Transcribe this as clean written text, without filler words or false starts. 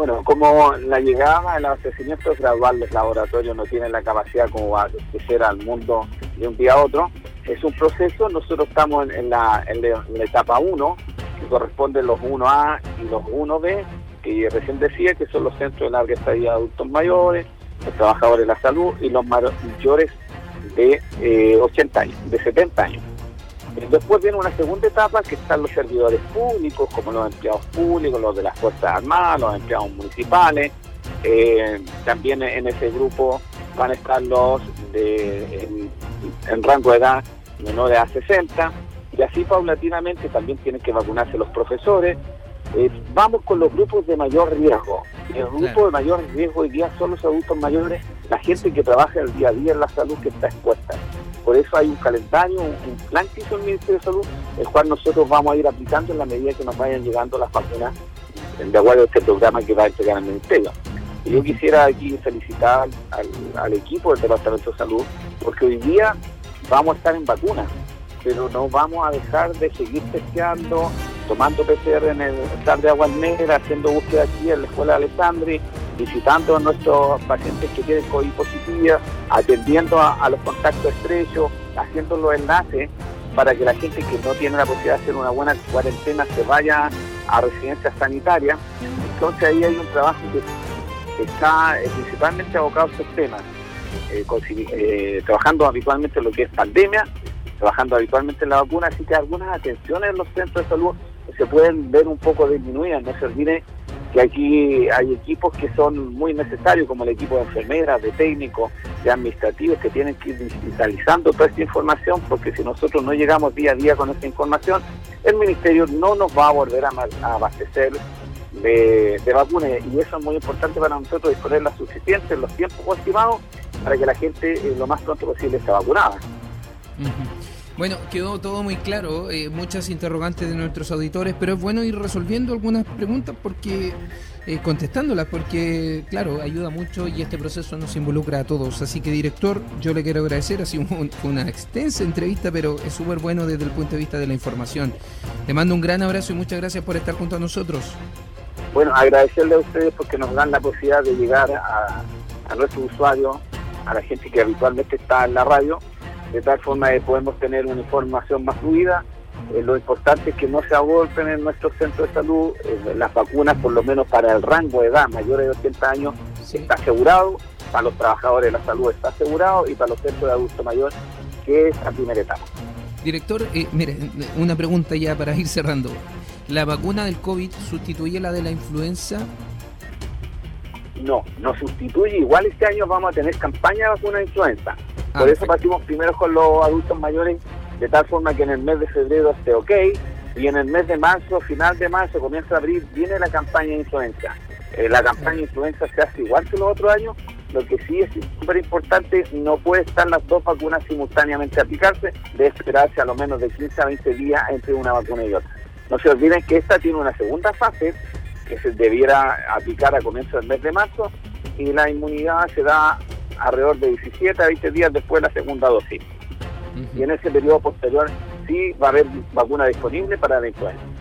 Bueno, como la llegada, el abastecimiento es gradual, los laboratorios no tienen la capacidad como va a abastecer al mundo de un día a otro. Es un proceso, nosotros estamos en la etapa 1, que corresponden los 1A y los 1B, que recién decía que son los centros de larga estadía de adultos mayores, los trabajadores de la salud y los mayores de 80 años, de 70 años. Después viene una segunda etapa que están los servidores públicos, como los empleados públicos, los de las Fuerzas Armadas, los empleados municipales. También en ese grupo van a estar los en rango de edad menores a 60, y así paulatinamente también tienen que vacunarse los profesores. Vamos con los grupos de mayor riesgo. El grupo de mayor riesgo hoy día son los adultos mayores, la gente que trabaja el día a día en la salud, que está expuesta. Por eso hay un calendario, un plan que hizo el Ministerio de Salud, el cual nosotros vamos a ir aplicando en la medida que nos vayan llegando las vacunas de acuerdo a este programa que va a entregar el Ministerio. Y yo quisiera aquí felicitar al equipo del Departamento de Salud, porque hoy día vamos a estar en vacunas, pero no vamos a dejar de seguir testeando, tomando PCR en el Star de Aguas Negras, haciendo búsqueda aquí en la Escuela de Alessandri, visitando a nuestros pacientes que tienen COVID positiva, atendiendo a los contactos estrechos, haciendo los enlaces para que la gente que no tiene la posibilidad de hacer una buena cuarentena se vaya a residencias sanitarias. Entonces ahí hay un trabajo que está principalmente abocado a estos temas, trabajando habitualmente en lo que es pandemia, trabajando habitualmente en la vacuna, así que algunas atenciones en los centros de salud se pueden ver un poco disminuidas. No se olvide que aquí hay equipos que son muy necesarios, como el equipo de enfermeras, de técnicos, de administrativos, que tienen que ir digitalizando toda esta información, porque si nosotros no llegamos día a día con esta información, el Ministerio no nos va a volver a abastecer de vacunas, y eso es muy importante para nosotros, disponer las suficientes en los tiempos estimados para que la gente lo más pronto posible esté vacunada. Bueno, quedó todo muy claro, muchas interrogantes de nuestros auditores, pero es bueno ir resolviendo algunas preguntas porque contestándolas, porque claro, ayuda mucho y este proceso nos involucra a todos. Así que, director, yo le quiero agradecer, ha sido una extensa entrevista, pero es súper bueno desde el punto de vista de la información. Le mando un gran abrazo y muchas gracias por estar junto a nosotros. Bueno, agradecerle a ustedes porque nos dan la posibilidad de llegar a nuestros usuarios, a la gente que habitualmente está en la radio, de tal forma que podemos tener una información más fluida. Lo importante es que no se agolpen en nuestros centros de salud. Las vacunas, por lo menos para el rango de edad mayores de 80 años, sí, está asegurado. Para los trabajadores de la salud está asegurado, y para los centros de adulto mayor, que es la primera etapa. Director, mire, una pregunta ya para ir cerrando. ¿La vacuna del COVID sustituye la de la influenza? No sustituye. Igual este año vamos a tener campaña de vacuna de influenza. Por eso partimos primero con los adultos mayores, de tal forma que en el mes de febrero esté ok, y en el mes de marzo, final de marzo, comienza de abril, viene la campaña de influenza. La campaña de influenza se hace igual que los otros años. Lo que sí es súper importante, no puede estar las dos vacunas simultáneamente a aplicarse, debe esperarse a lo menos de 15 a 20 días entre una vacuna y otra. No se olviden que esta tiene una segunda fase, que se debiera aplicar a comienzo del mes de marzo, y la inmunidad se da alrededor de 17 a 20 días después de la segunda dosis. Y en ese periodo posterior sí va a haber vacuna disponible para la influenza.